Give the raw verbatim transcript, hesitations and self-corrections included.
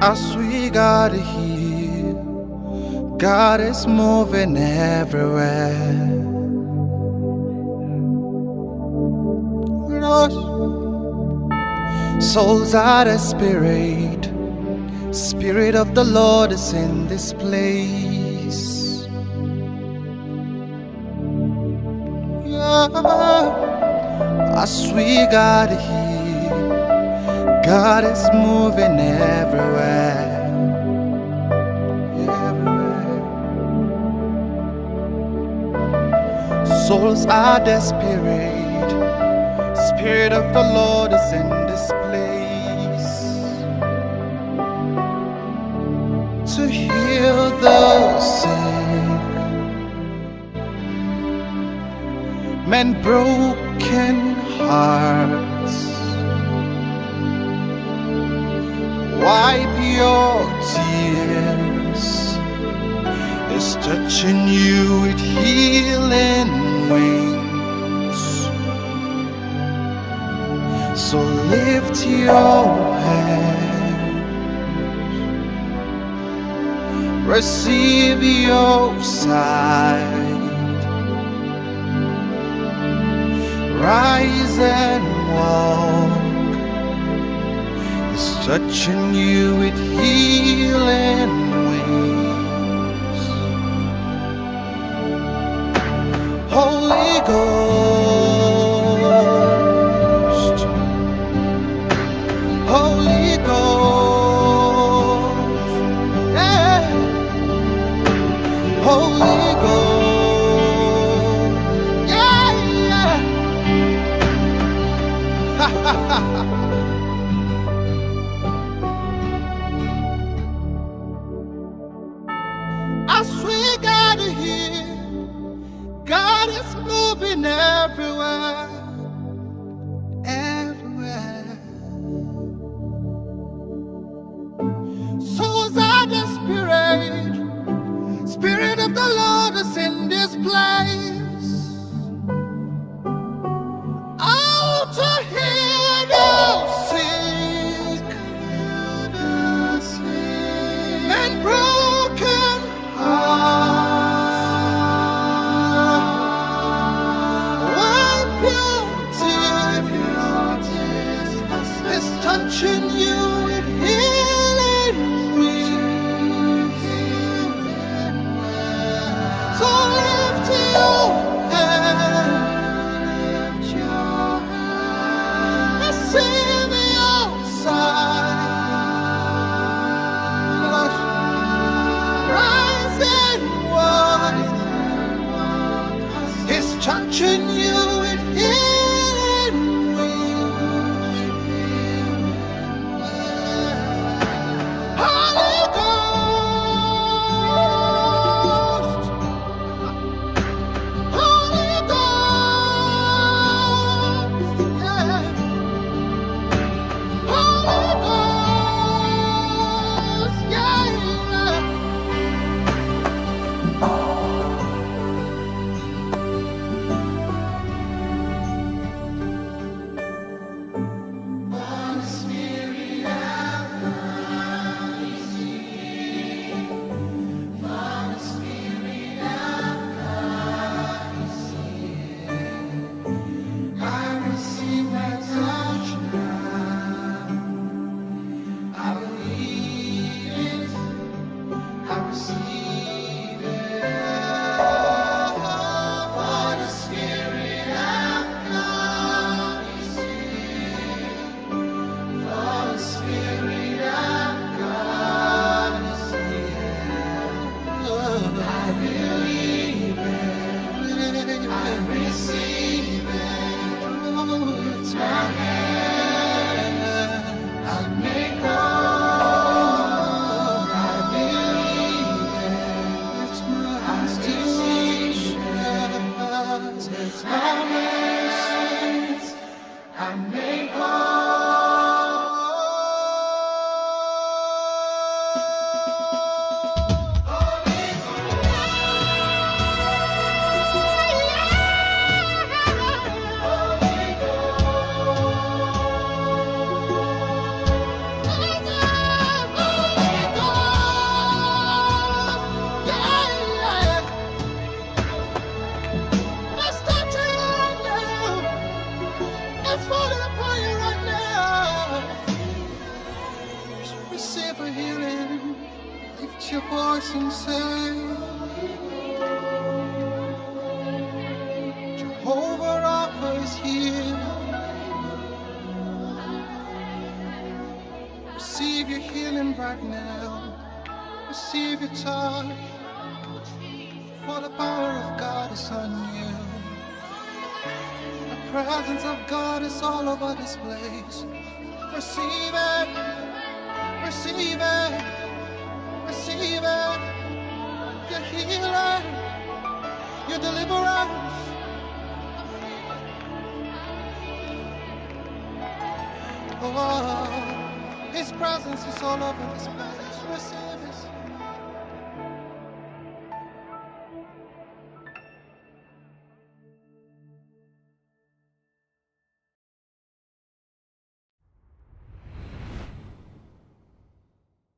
As we got here, God is moving everywhere. Lord, souls are the spirit. Spirit of the Lord is in this place. Yeah. As we got here, God is moving everywhere. Everywhere. Souls are the spirit. Spirit of the Lord is in this place to heal the sick, mend broken hearts, wipe your tears. Is touching you with healing wings. So lift your hand, receive your sight, rise and walk. It's touching you with healing wings. Holy Ghost, Holy Ghost, yeah. Holy Ghost, yeah, yeah. Ha ha ha. As we gather here, God is moving everywhere, everywhere. Souls are the spirit. Spirit of the Lord is in this place. Oh, to heal the sick and broken hearts. Wipe your tears. It's touching you with healing wings. So lift your hand, receive your sight, rise and walk. He's touching you with healing wings. Holy Ghost, Holy Ghost, yeah. Holy Ghost, yeah. Lift your voice and say, Jehovah Rapha is here. Receive your healing right now. Receive your touch. For the power of God is on you. The presence of God is all over this place. Receive it. Receive it. Receive it. Your healing. Your deliverance. Oh, His presence is all over this place. Receive it.